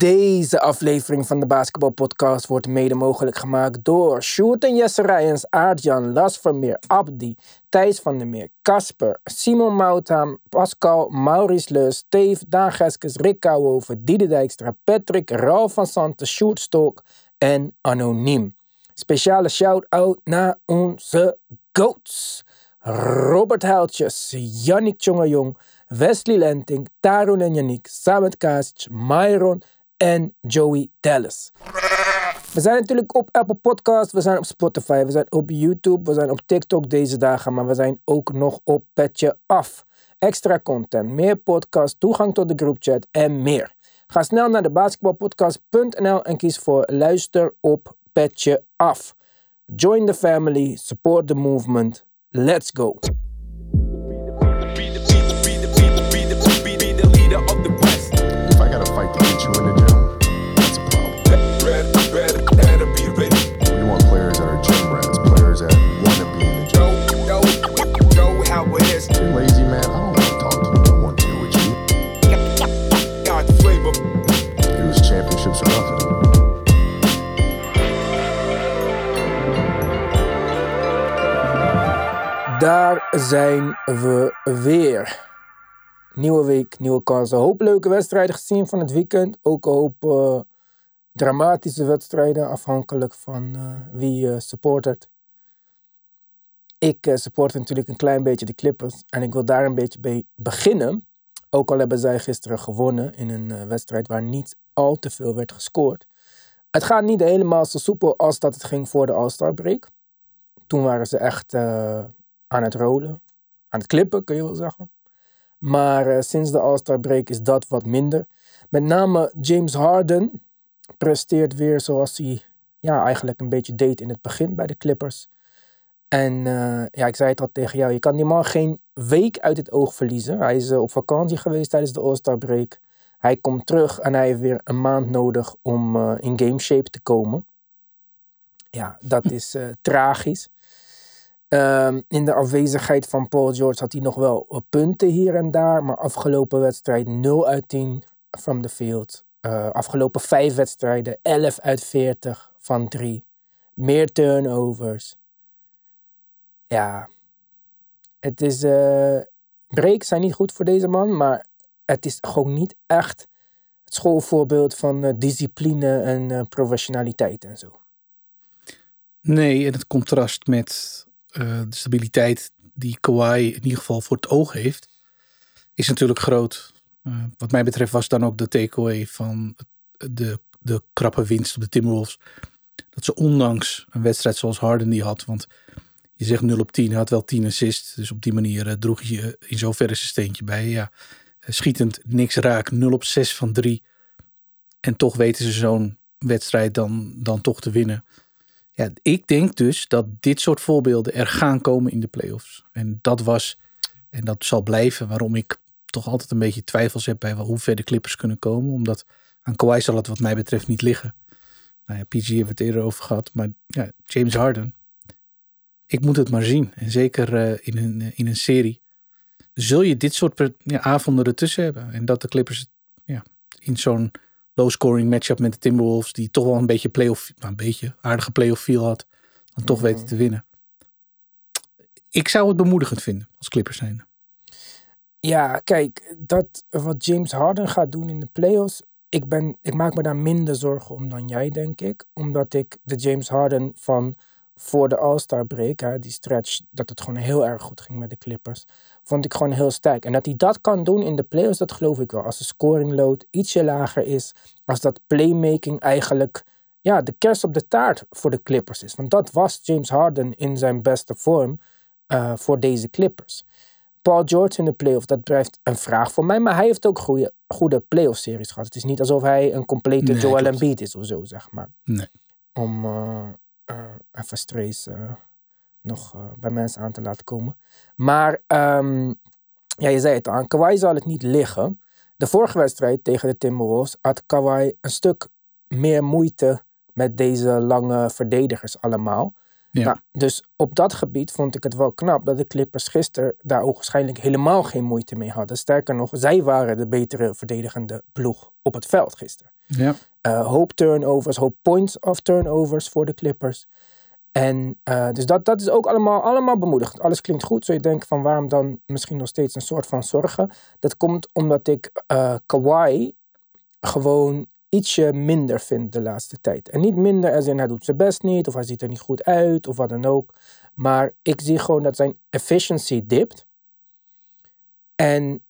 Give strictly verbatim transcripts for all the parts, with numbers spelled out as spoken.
Deze aflevering van de Basketbalpodcast wordt mede mogelijk gemaakt door Sjoerd en Jesse Rijens, Aart-Jan, Las Vermeer, Abdi, Thijs van der Meer, Casper, Simon Moutham, Pascal, Maurice Leus, Steve, Daan Geskes, Rick Kouwhoven, Diede Dijkstra, Patrick, Ralf van Santen, Sjoerd Stok en Anoniem. Speciale shout-out naar onze goats. Robert Huiltjes, Yannick Tjongejong, Wesley Lenting, Tarun en Yannick, Samet Kasic, Myron en Joey Dallas. We zijn natuurlijk op Apple Podcast, we zijn op Spotify, we zijn op YouTube, we zijn op TikTok deze dagen, maar we zijn ook nog op Petje Af. Extra content, meer podcast, toegang tot de groupchat en meer. Ga snel naar de basketbalpodcast punt n l en kies voor luister op Petje Af. Join the family, support the movement. Let's go. If I gotta fight to get you in the gym, that's a problem. We want players that are gym rats, players that want to be in the gym. You're lazy, man. I don't want to talk to you. I don't want to deal with you. It was championships or nothing. Daar zijn we weer. Nieuwe week, nieuwe kansen. Een hoop leuke wedstrijden gezien van het weekend. Ook een hoop uh, dramatische wedstrijden, afhankelijk van uh, wie je uh, supportert. Ik uh, support natuurlijk een klein beetje de Clippers. En ik wil daar een beetje bij beginnen. Ook al hebben zij gisteren gewonnen in een uh, wedstrijd waar niet al te veel werd gescoord. Het gaat niet helemaal zo soepel als dat het ging voor de All-Star break. Toen waren ze echt uh, aan het rollen. Aan het klippen, kun je wel zeggen. Maar uh, sinds de All-Star break is dat wat minder. Met name James Harden presteert weer zoals hij ja, eigenlijk een beetje deed in het begin bij de Clippers. En uh, ja, ik zei het al tegen jou, je kan die man geen week uit het oog verliezen. Hij is uh, op vakantie geweest tijdens de All-Star break. Hij komt terug en hij heeft weer een maand nodig om uh, in game shape te komen. Ja, dat is uh, tragisch. Um, in de afwezigheid van Paul George had hij nog wel punten hier en daar. Maar afgelopen wedstrijd nul uit tien from the field. Uh, afgelopen vijf wedstrijden elf uit veertig van drie. Meer turnovers. Ja. Het is... Uh, breaks zijn niet goed voor deze man. Maar het is gewoon niet echt het schoolvoorbeeld van uh, discipline en uh, professionaliteit en zo. Nee, en het contrast met... Uh, de stabiliteit die Kawhi in ieder geval voor het oog heeft, is natuurlijk groot. Uh, wat mij betreft was dan ook de takeaway van de, de krappe winst op de Timberwolves. Dat ze ondanks een wedstrijd zoals Harden die had, want je zegt nul op tien, hij had wel tien assists. Dus op die manier uh, droeg je in zoverre zijn steentje bij. Ja, uh, schietend niks raak, nul op zes van drie. En toch weten ze zo'n wedstrijd dan, dan toch te winnen. Ja, ik denk dus dat dit soort voorbeelden er gaan komen in de playoffs. En dat was, en dat zal blijven, waarom ik toch altijd een beetje twijfels heb bij hoe ver de Clippers kunnen komen. Omdat aan Kawhi zal het wat mij betreft niet liggen. Nou ja, P G hebben we het eerder over gehad. Maar ja, James Harden, ik moet het maar zien. En zeker uh, in, een, uh, in een serie zul je dit soort ja, avonden ertussen hebben. En dat de Clippers ja, in zo'n low-scoring matchup met de Timberwolves, die toch wel een beetje playoff, nou een beetje aardige playoff feel had, dan toch weten te winnen. Ik zou het bemoedigend vinden als Clippers zijn. Ja, kijk, dat wat James Harden gaat doen in de playoffs, ik ben, ik maak me daar minder zorgen om dan jij, denk ik, omdat ik de James Harden van voor de All-Star break, hè, die stretch, dat het gewoon heel erg goed ging met de Clippers, vond ik gewoon heel sterk. En dat hij dat kan doen in de playoffs, dat geloof ik wel. Als de scoring load ietsje lager is, als dat playmaking eigenlijk ja, de kers op de taart voor de Clippers is. Want dat was James Harden in zijn beste vorm uh, voor deze Clippers. Paul George in de playoffs, dat blijft een vraag voor mij, maar hij heeft ook goede, goede playoff-series gehad. Het is niet alsof hij een complete nee, Joel Embiid is of zo, zeg maar. Nee. Om uh, uh, even stress uh, nog uh, bij mensen aan te laten komen. Maar, um, ja, je zei het aan, Kawhi zal het niet liggen. De vorige wedstrijd tegen de Timberwolves had Kawhi een stuk meer moeite met deze lange verdedigers allemaal. Ja. Nou, dus op dat gebied vond ik het wel knap dat de Clippers gisteren daar ook waarschijnlijk helemaal geen moeite mee hadden. Sterker nog, zij waren de betere verdedigende ploeg op het veld gisteren. Ja. Uh, hoop turnovers, hoop points of turnovers voor de Clippers. En uh, dus dat, dat is ook allemaal, allemaal bemoedigend. Alles klinkt goed. Zou je denken van waarom dan misschien nog steeds een soort van zorgen. Dat komt omdat ik uh, Kawhi gewoon ietsje minder vind de laatste tijd. En niet minder als in hij doet zijn best niet. Of hij ziet er niet goed uit. Of wat dan ook. Maar ik zie gewoon dat zijn efficiency dipt. En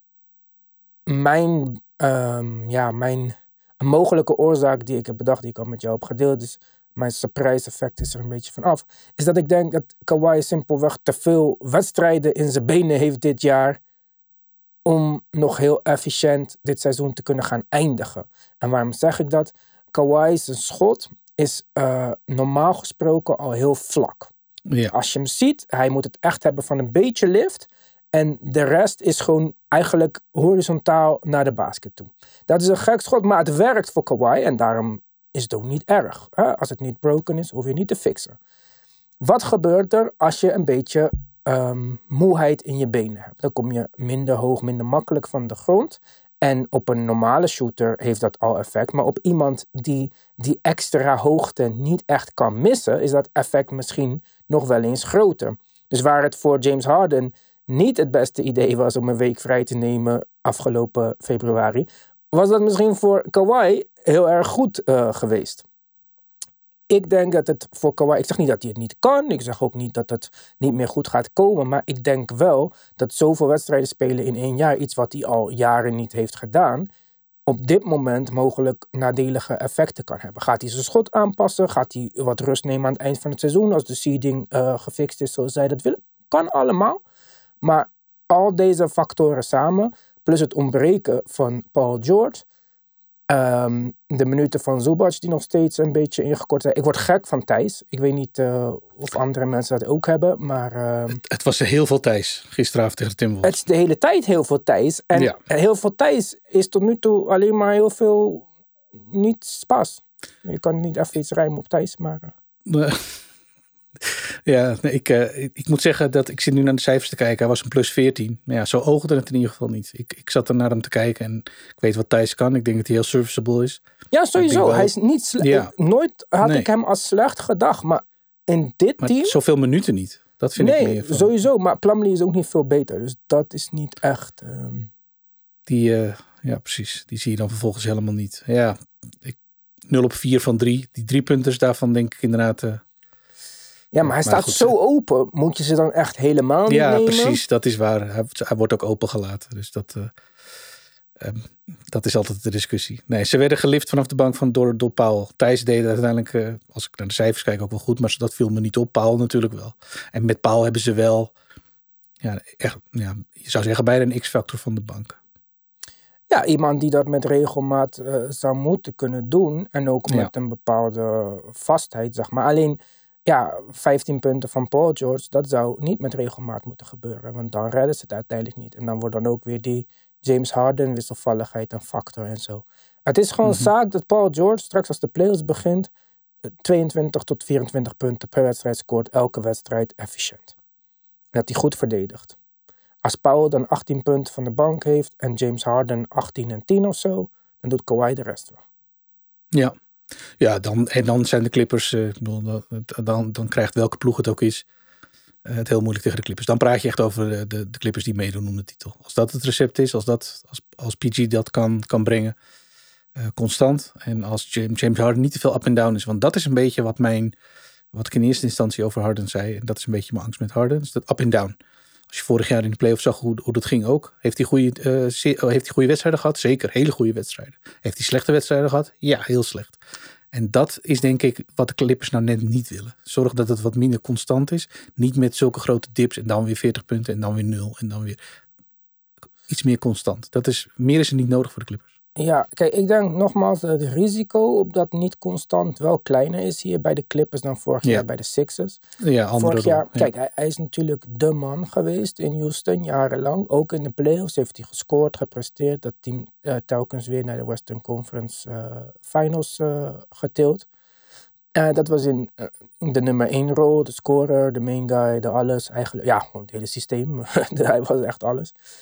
mijn, um, ja, mijn een mogelijke oorzaak die ik heb bedacht, die ik al met jou heb gedeeld, is mijn surprise effect is er een beetje van af, is dat ik denk dat Kawhi simpelweg te veel wedstrijden in zijn benen heeft dit jaar om nog heel efficiënt dit seizoen te kunnen gaan eindigen. En waarom zeg ik dat? Kawhi's schot is uh, normaal gesproken al heel vlak. Ja. Als je hem ziet, hij moet het echt hebben van een beetje lift. En de rest is gewoon eigenlijk horizontaal naar de basket toe. Dat is een gek schot, maar het werkt voor Kawhi. En daarom is het ook niet erg. Hè? Als het niet broken is, hoef je niet te fixen. Wat gebeurt er als je een beetje um, moeheid in je benen hebt? Dan kom je minder hoog, minder makkelijk van de grond. En op een normale shooter heeft dat al effect. Maar op iemand die die extra hoogte niet echt kan missen, is dat effect misschien nog wel eens groter. Dus waar het voor James Harden niet het beste idee was om een week vrij te nemen afgelopen februari, was dat misschien voor Kawhi heel erg goed uh, geweest. Ik denk dat het voor Kawhi, ik zeg niet dat hij het niet kan, ik zeg ook niet dat het niet meer goed gaat komen, maar ik denk wel dat zoveel wedstrijden spelen in één jaar, iets wat hij al jaren niet heeft gedaan, op dit moment mogelijk nadelige effecten kan hebben. Gaat hij zijn schot aanpassen? Gaat hij wat rust nemen aan het eind van het seizoen als de seeding uh, gefixt is zoals zij dat willen? Kan allemaal. Maar al deze factoren samen, plus het ontbreken van Paul George, um, de minuten van Zubac die nog steeds een beetje ingekort zijn. Ik word gek van Thijs. Ik weet niet uh, of andere mensen dat ook hebben, maar Uh, het, het was heel veel Thijs gisteravond tegen de Timberwolves. Het is de hele tijd heel veel Thijs. En ja. heel veel Thijs is tot nu toe alleen maar heel veel niet spas. Je kan niet even iets rijmen op Thijs, maar Uh. Ja, nee, ik, uh, ik, ik moet zeggen dat ik zit nu naar de cijfers te kijken. Hij was een plus veertien. Maar ja, zo oogde het in ieder geval niet. Ik, ik zat er naar hem te kijken en ik weet wat Thijs kan. Ik denk dat hij heel serviceable is. Ja, sowieso. Wel, hij is niet slecht. Ja. Nooit had nee. ik hem als slecht gedacht. Maar in dit maar team zoveel minuten niet. Dat vind nee, ik meer van. Sowieso. Maar Plumlee is ook niet veel beter. Dus dat is niet echt Um... Die, uh, ja precies. Die zie je dan vervolgens helemaal niet. Ja, ik, nul op vier van drie. Die drie punters daarvan denk ik inderdaad Uh, Ja, maar hij maar staat goed, zo open. Moet je ze dan echt helemaal niet ja, nemen? Ja, precies. Dat is waar. Hij, hij wordt ook open gelaten. Dus dat, uh, um, dat is altijd de discussie. Nee, ze werden gelift vanaf de bank van door, door Paul. Thijs deed uiteindelijk, uh, als ik naar de cijfers kijk, ook wel goed. Maar dat viel me niet op. Paul natuurlijk wel. En met Paul hebben ze wel, ja, echt, ja, je zou zeggen, bijna een X-factor van de bank. Ja, iemand die dat met regelmaat uh, zou moeten kunnen doen. En ook met ja. een bepaalde vastheid, zeg maar. Alleen, ja, vijftien punten van Paul George, dat zou niet met regelmaat moeten gebeuren. Want dan redden ze het uiteindelijk niet. En dan wordt dan ook weer die James Harden wisselvalligheid een factor en zo. Het is gewoon mm-hmm. zaak dat Paul George straks als de playoffs begint tweeëntwintig tot vierentwintig punten per wedstrijd scoort, elke wedstrijd efficiënt. En dat hij goed verdedigt. Als Paul dan achttien punten van de bank heeft en James Harden achttien en tien of zo, dan doet Kawhi de rest wel. Ja. Ja, dan, en dan zijn de Clippers, uh, dan, dan krijgt welke ploeg het ook is, uh, het heel moeilijk tegen de Clippers. Dan praat je echt over de, de, de Clippers die meedoen om de titel. Als dat het recept is, als, dat, als, als P G dat kan, kan brengen, uh, constant. En als James, James Harden niet te veel up en down is. Want dat is een beetje wat, mijn, wat ik in eerste instantie over Harden zei. En dat is een beetje mijn angst met Harden. Dus dat up en down. Als je vorig jaar in de playoffs zag hoe, hoe dat ging ook. Heeft hij goede, uh, heeft hij goede wedstrijden gehad? Zeker, hele goede wedstrijden. Heeft hij slechte wedstrijden gehad? Ja, heel slecht. En dat is denk ik wat de Clippers nou net niet willen. Zorg dat het wat minder constant is. Niet met zulke grote dips en dan weer veertig punten en dan weer nul. En dan weer iets meer constant. Dat is, meer is er niet nodig voor de Clippers. Ja, kijk, ik denk nogmaals dat het risico op dat niet constant wel kleiner is hier bij de Clippers dan vorig ja. jaar bij de Sixers. Ja, andere vorig jaar, rol, ja. kijk, hij, hij is natuurlijk de man geweest in Houston jarenlang. Ook in de playoffs heeft hij gescoord, gepresteerd. Dat team uh, telkens weer naar de Western Conference uh, Finals uh, getild. Uh, dat was in uh, de nummer één rol, de scorer, de main guy, de alles. Eigenlijk, ja, gewoon het hele systeem. Hij was echt alles.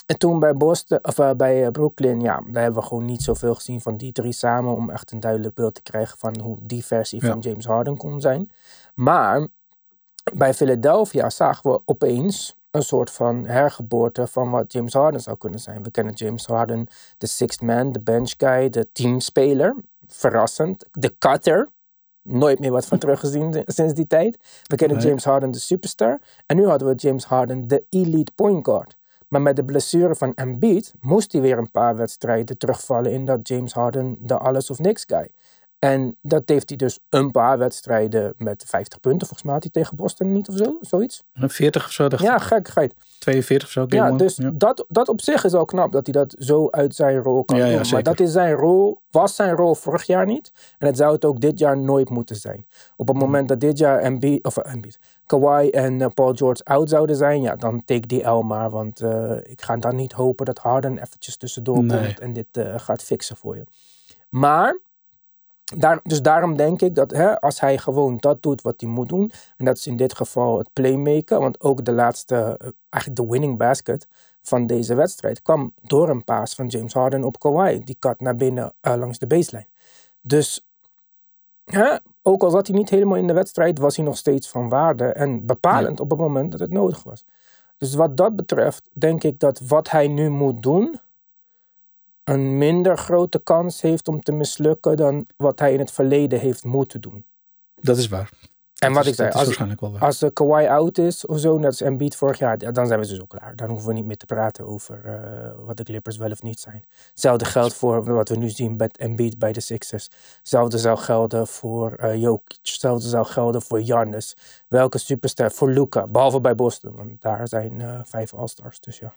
En toen bij Boston, of uh, bij uh, Brooklyn, ja, daar hebben we gewoon niet zoveel gezien van die drie samen om echt een duidelijk beeld te krijgen van hoe die versie Ja. van James Harden kon zijn. Maar bij Philadelphia zagen we opeens een soort van hergeboorte van wat James Harden zou kunnen zijn. We kennen James Harden, de sixth man, de bench guy, de teamspeler. Verrassend. De cutter. Nooit meer wat van teruggezien sinds die tijd. We kennen Nee. James Harden, de superstar. En nu hadden we James Harden, de elite point guard. Maar met de blessure van Embiid moest hij weer een paar wedstrijden terugvallen in dat James Harden de alles of niks guy. En dat heeft hij dus een paar wedstrijden met vijftig punten. Volgens mij had hij tegen Boston niet of zo, zoiets. veertig of zo, dacht Ja, ik. gekkigheid. tweeënveertig of zo. Ja, game dus one. Ja. Dat, dat op zich is al knap dat hij dat zo uit zijn rol kan Ja, ja, doen. Maar zeker. dat is zijn rol, was zijn rol vorig jaar niet. En het zou het ook dit jaar nooit moeten zijn. Op het moment dat dit jaar Embiid, of uh, Embiid, Kawhi en uh, Paul George out zouden zijn, ja, dan take die L maar. Want uh, ik ga dan niet hopen dat Harden eventjes tussendoor Nee. komt en dit uh, gaat fixen voor je. Maar, daar, dus daarom denk ik dat hè, als hij gewoon dat doet wat hij moet doen, en dat is in dit geval het playmaken, want ook de laatste, uh, eigenlijk de winning basket van deze wedstrijd kwam door een paas van James Harden op Kawhi. Die kat naar binnen uh, langs de baseline. Dus hè, ook al zat hij niet helemaal in de wedstrijd, was hij nog steeds van waarde en bepalend op het moment dat het nodig was. Dus wat dat betreft denk ik dat wat hij nu moet doen een minder grote kans heeft om te mislukken dan wat hij in het verleden heeft moeten doen. Dat is waar. En Dat wat is, ik zei, dat is als, waarschijnlijk wel waar. als uh, Kawhi out is of zo, net als Embiid vorig jaar, ja, dan zijn we dus ook klaar. Dan hoeven we niet meer te praten over uh, wat de Clippers wel of niet zijn. Hetzelfde geldt voor wat we nu zien met Embiid bij de Sixers. Hetzelfde zou gelden voor uh, Jokic. Hetzelfde zou gelden voor Giannis. Welke superster? Voor Luka. Behalve bij Boston, want daar zijn uh, vijf All-Stars. Dus ja.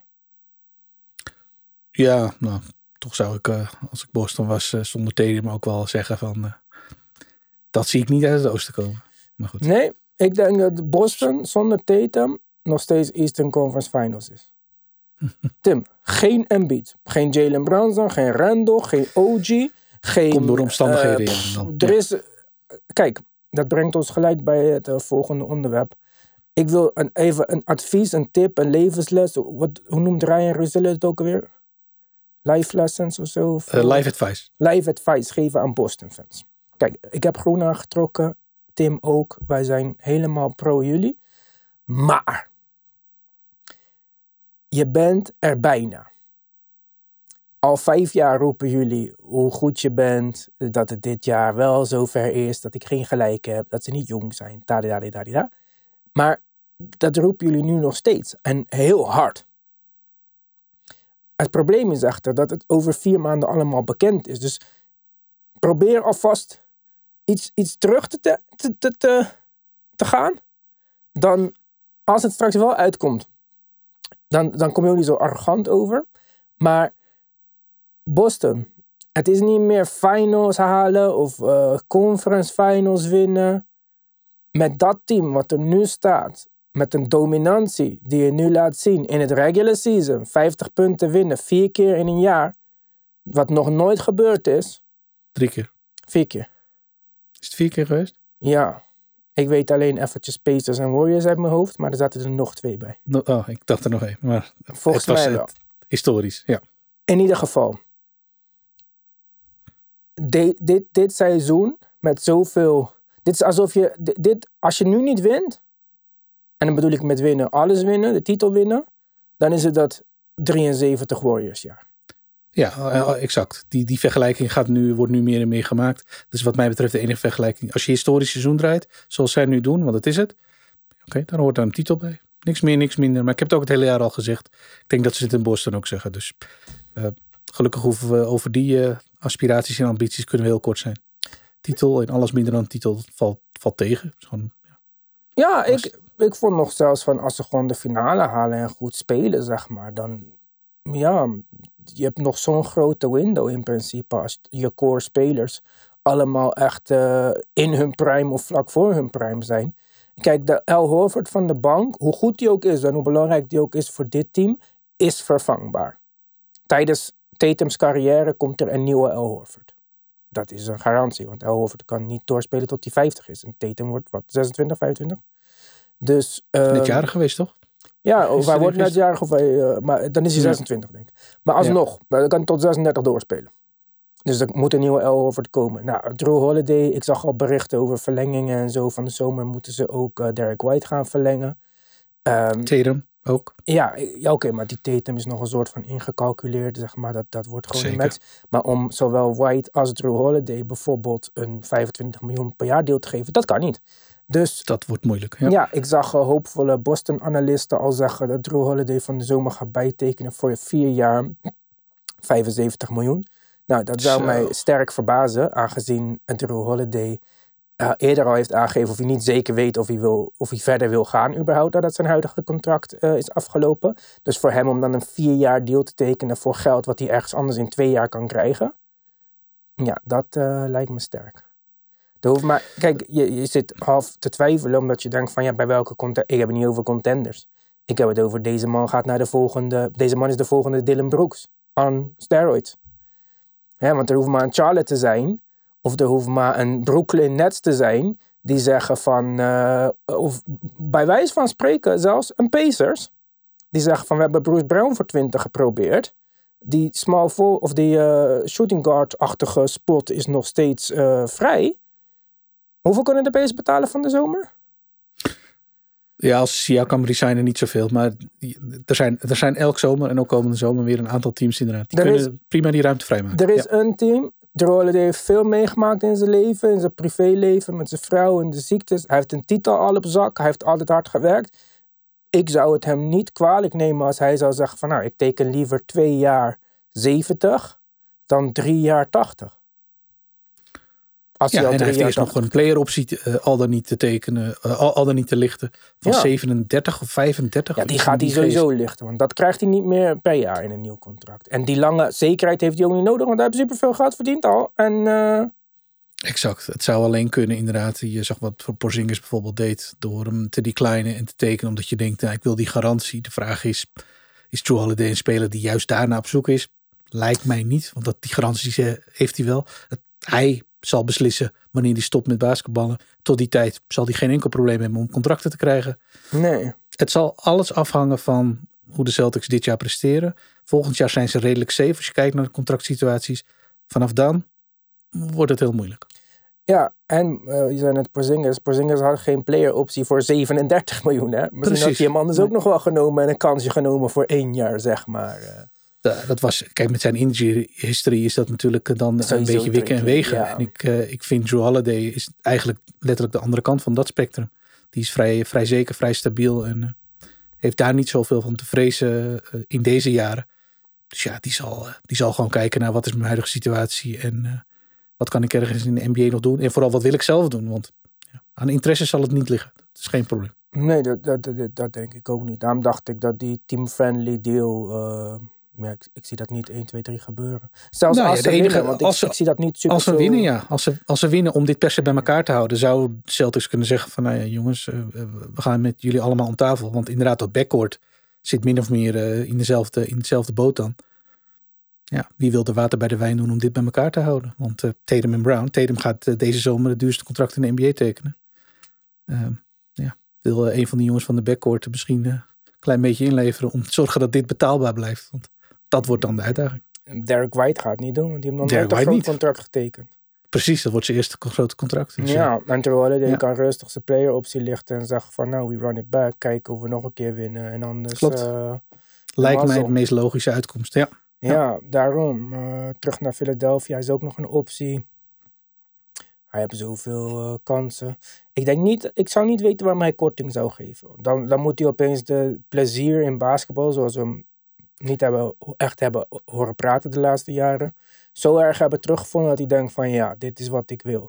Ja, nou, toch zou ik, uh, als ik Boston was, uh, zonder Tatum ook wel zeggen van, uh, dat zie ik niet uit het oosten komen. Maar goed. Nee, ik denk dat Boston zonder Tatum nog steeds Eastern Conference Finals is. Tim, geen Embiid, geen Jalen Brunson, geen Randle, geen O G, geen... Komt door omstandigheden. Uh, ja, dan, er ja. is... Kijk, dat brengt ons gelijk bij het uh, volgende onderwerp. Ik wil een, even een advies, een tip, een levensles. Wat, hoe noemt Ryan Russillo het ook alweer? Life lessons of zo? Of, Uh, live advice. Live advice geven aan Boston fans. Kijk, ik heb groen aangetrokken. Tim ook. Wij zijn helemaal pro jullie. Maar je bent er bijna. Al vijf jaar roepen jullie hoe goed je bent. Dat het dit jaar wel zover is. Dat ik geen gelijk heb. Dat ze niet jong zijn. Tadadadadada. Maar dat roepen jullie nu nog steeds. En heel hard. Het probleem is echter dat het over vier maanden allemaal bekend is. Dus probeer alvast iets, iets terug te, te, te, te, te gaan. Dan, als het straks wel uitkomt, dan, dan kom je ook niet zo arrogant over. Maar Boston, het is niet meer finals halen of uh, conference finals winnen. Met dat team wat er nu staat, met een dominantie die je nu laat zien in het regular season, vijftig punten winnen, vier keer in een jaar, wat nog nooit gebeurd is. Drie keer. Vier keer. Is het vier keer geweest? Ja. Ik weet alleen eventjes Pacers en Warriors uit mijn hoofd, maar er zaten er nog twee bij. No, oh, ik dacht er nog één. Maar Volgens het was mij wel. het, historisch, ja. In ieder geval. De, dit, dit seizoen met zoveel... Dit is alsof je... Dit, als je nu niet wint, en dan bedoel ik met winnen, alles winnen, de titel winnen, dan is het dat drieënzeventig Warriors jaar. Ja, exact. Die, die vergelijking gaat nu, wordt nu meer en meer gemaakt. Dus wat mij betreft de enige vergelijking. Als je historisch seizoen draait, zoals zij nu doen, want dat is het. Oké, okay, dan hoort daar een titel bij. Niks meer, niks minder. Maar ik heb het ook het hele jaar al gezegd. Ik denk dat ze het in Boston ook zeggen. Dus uh, gelukkig hoeven we over die uh, aspiraties en ambities kunnen we heel kort zijn. Titel en alles minder dan titel valt, valt tegen. Dus gewoon, ja, ja ik, ik vond nog zelfs van als ze gewoon de finale halen en goed spelen, zeg maar. Dan, ja, je hebt nog zo'n grote window in principe als je core spelers allemaal echt uh, in hun prime of vlak voor hun prime zijn. Kijk, de Al Horford van de bank, hoe goed die ook is en hoe belangrijk die ook is voor dit team, is vervangbaar. Tijdens Tatum's carrière komt er een nieuwe Al Horford. Dat is een garantie, want Al Horford kan niet doorspelen tot hij vijftig is. En Tatum wordt, wat, zesentwintig, vijfentwintig? Dus, uh, net jaren geweest, toch? Ja, of hij wordt net jarig, of hij, uh, maar dan is hij zesentwintig, ja. denk ik. Maar alsnog, ja. dan kan hij tot zesendertig doorspelen. Dus er moet een nieuwe L over komen. Nou, Drew Holiday, ik zag al berichten over verlengingen en zo. Van de zomer moeten ze ook uh, Derek White gaan verlengen. Um, Tatum ook. Ja, ja oké, okay, maar die Tatum is nog een soort van ingecalculeerd. Zeg maar, dat, dat wordt gewoon Zeker. een max. Maar om zowel White als Drew Holiday bijvoorbeeld een vijfentwintig miljoen per jaar deel te geven, dat kan niet. Dus, dat wordt moeilijk. Ja, ja ik zag uh, hoopvolle Boston-analisten al zeggen dat Drew Holiday van de zomer gaat bijtekenen voor vier jaar vijfenzeventig miljoen. Nou, dat zou Zo. mij sterk verbazen, aangezien Drew Holiday uh, eerder al heeft aangegeven of hij niet zeker weet of hij, wil, of hij verder wil gaan überhaupt, nadat zijn huidige contract uh, is afgelopen. Dus voor hem om dan een vier jaar deal te tekenen voor geld wat hij ergens anders in twee jaar kan krijgen. Ja, dat uh, lijkt me sterk. Hoeft maar, kijk, je, je zit half te twijfelen omdat je denkt van ja, bij welke contender. Ik heb het niet over contenders. Ik heb het over deze man gaat naar de volgende. Deze man is de volgende Dylan Brooks. On steroids. Ja, want er hoeft maar een Charlotte te zijn. Of er hoeft maar een Brooklyn Nets te zijn. Die zeggen van. Uh, of bij wijze van spreken zelfs een Pacers. Die zeggen van we hebben Bruce Brown voor twintig geprobeerd. Die small forward of die uh, shooting guard-achtige spot is nog steeds uh, vrij. Hoeveel kunnen de Pacers betalen van de zomer? Ja, als Siakam resignen niet zoveel. Maar er zijn, er zijn elk zomer en ook komende zomer weer een aantal teams inderdaad. Die er kunnen is, prima die ruimte vrijmaken. Er is ja. een team. Drew Holiday heeft veel meegemaakt in zijn leven. In zijn privéleven. Met zijn vrouw en de ziektes. Hij heeft een titel al op zak. Hij heeft altijd hard gewerkt. Ik zou het hem niet kwalijk nemen als hij zou zeggen van nou, ik teken liever twee jaar zeventig dan drie jaar tachtig. Als ja, hij en hij heeft eerst nog een playeroptie uh, al dan niet te tekenen, uh, al, al dan niet te lichten van ja. zevenendertig of vijfendertig. Ja, die gaat hij sowieso lichten, want dat krijgt hij niet meer per jaar in een nieuw contract. En die lange zekerheid heeft hij ook niet nodig, want hij heeft superveel geld verdiend al. En, uh... Exact, het zou alleen kunnen inderdaad. Je zag wat Porzingis bijvoorbeeld deed door hem te declinen en te tekenen, omdat je denkt, nou, ik wil die garantie. De vraag is, is Drew Holiday een speler die juist daarna op zoek is? Lijkt mij niet, want dat, die garanties heeft hij wel. Het, hij zal beslissen wanneer hij stopt met basketballen. Tot die tijd zal hij geen enkel probleem hebben om contracten te krijgen. Nee. Het zal alles afhangen van hoe de Celtics dit jaar presteren. Volgend jaar zijn ze redelijk safe als je kijkt naar de contractsituaties. Vanaf dan wordt het heel moeilijk. Ja, en uh, je zei net Porzingis. Porzingis had geen playeroptie voor zevenendertig miljoen. Hè? Misschien Precies. had hij hem anders ook nog wel genomen en een kansje genomen voor één jaar, zeg maar. Uh. Dat was, kijk, met zijn injury history is dat natuurlijk dan Sowieso een beetje wikken en wegen. Ja. En ik, uh, ik vind Drew Holiday is eigenlijk letterlijk de andere kant van dat spectrum. Die is vrij, vrij zeker, vrij stabiel en uh, heeft daar niet zoveel van te vrezen uh, in deze jaren. Dus ja, die zal, uh, die zal gewoon kijken naar wat is mijn huidige situatie en uh, wat kan ik ergens in de N B A nog doen. En vooral wat wil ik zelf doen, want ja, aan interesse zal het niet liggen. Dat is geen probleem. Nee, dat, dat, dat, dat denk ik ook niet. Daarom dacht ik dat die team-friendly deal... Uh... Ja, ik, ik zie dat niet één, twee, drie gebeuren. Zelfs nou, als ja, ze enige, winnen, want ik, ze, ik zie dat niet super Als ze zo... winnen, ja. Als ze, als ze winnen om dit per se bij elkaar te houden, zou Celtics kunnen zeggen van, nou ja, jongens, uh, we gaan met jullie allemaal om tafel. Want inderdaad, dat backcourt zit min of meer uh, in, dezelfde, in hetzelfde boot dan. Ja, wie wil er water bij de wijn doen om dit bij elkaar te houden? Want uh, Tatum en Brown, Tatum gaat uh, deze zomer het duurste contract in de N B A tekenen. Uh, ja, wil uh, een van die jongens van de backcourt misschien uh, een klein beetje inleveren om te zorgen dat dit betaalbaar blijft. Want dat wordt dan de uitdaging. Derek White gaat het niet doen, want die heeft dan nooit een groot niet. contract getekend. Precies, dat wordt zijn eerste grote contract. Dus ja, en Drew Holiday ja. kan rustig zijn player optie lichten en zeggen van nou, we run it back, kijken of we nog een keer winnen. En anders... Klopt. Uh, Lijkt mij de meest logische uitkomst, ja. Ja, ja daarom. Uh, terug naar Philadelphia is ook nog een optie. Hij heeft zoveel uh, kansen. Ik denk niet, ik zou niet weten waarom hij korting zou geven. Dan, dan moet hij opeens de plezier in basketbal, zoals we hem niet hebben, echt hebben horen praten de laatste jaren, zo erg hebben teruggevonden dat hij denkt van ja, dit is wat ik wil.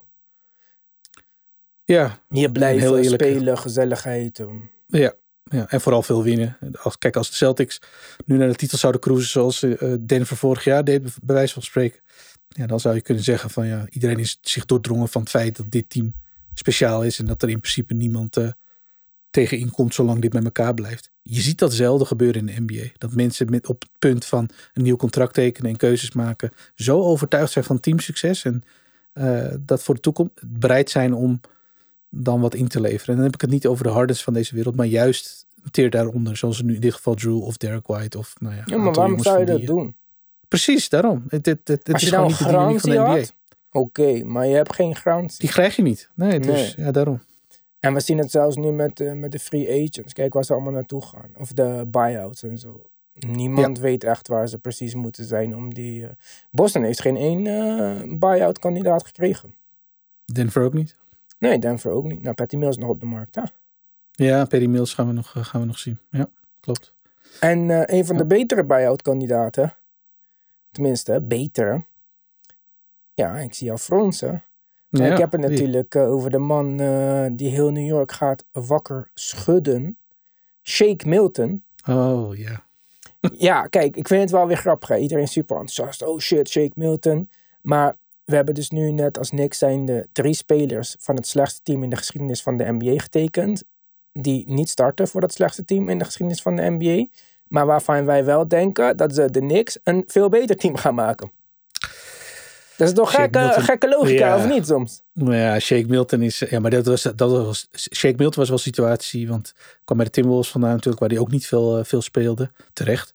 Ja. Hier blijven, heel spelen, gezelligheid. Ja, ja, en vooral veel winnen. Als, kijk, als de Celtics nu naar de titel zouden cruisen zoals uh, Denver vorig jaar deed, bij wijze van spreken, ja, dan zou je kunnen zeggen van ja, iedereen is zich doordrongen van het feit dat dit team speciaal is en dat er in principe niemand uh, tegenin komt zolang dit met elkaar blijft. Je ziet dat zelden gebeuren in de N B A. Dat mensen met op het punt van een nieuw contract tekenen en keuzes maken zo overtuigd zijn van teamsucces en uh, dat voor de toekomst bereid zijn om dan wat in te leveren. En dan heb ik het niet over de Hardens van deze wereld, maar juist een tier daaronder. Zoals nu in dit geval Drew of Derek White. Of, nou ja, ja, maar waarom zou je dat die, doen? Precies, daarom. Het, het, het, het Als is je nou gewoon een niet de dynamiek van de N B A. Oké, okay, maar je hebt geen garantie. Die krijg je niet. Nee, dus nee. ja, daarom. En we zien het zelfs nu met, uh, met de free agents. Kijk waar ze allemaal naartoe gaan. Of de buyouts en zo. Niemand ja. weet echt waar ze precies moeten zijn om die... Uh... Boston heeft geen één uh, buyout kandidaat gekregen. Denver ook niet? Nee, Denver ook niet. Nou, Patty Mills nog op de markt, hè? Ja, Patty Mills gaan we nog, uh, gaan we nog zien. Ja, klopt. En uh, een van ja. de betere buyout kandidaten... Tenminste, betere... Ja, ik zie jou fronsen. Ja, ik heb het natuurlijk uh, over de man uh, die heel New York gaat wakker schudden. Shake Milton. Oh, ja. Ja, kijk, ik vind het wel weer grappig. Hè? Iedereen is super enthousiast. Oh shit, Shake Milton. Maar we hebben dus nu net als Knicks zijn de drie spelers van het slechtste team in de geschiedenis van de N B A getekend. Die niet starten voor dat slechtste team in de geschiedenis van de N B A. Maar waarvan wij wel denken dat ze de Knicks een veel beter team gaan maken. Dat is toch gekke, Milton, gekke logica, ja. Of niet soms? Ja, Shake Milton is... Ja, maar dat was, dat was... Shake Milton was wel een situatie, want kwam bij de Timberwolves vandaan natuurlijk, waar hij ook niet veel, uh, veel speelde. Terecht.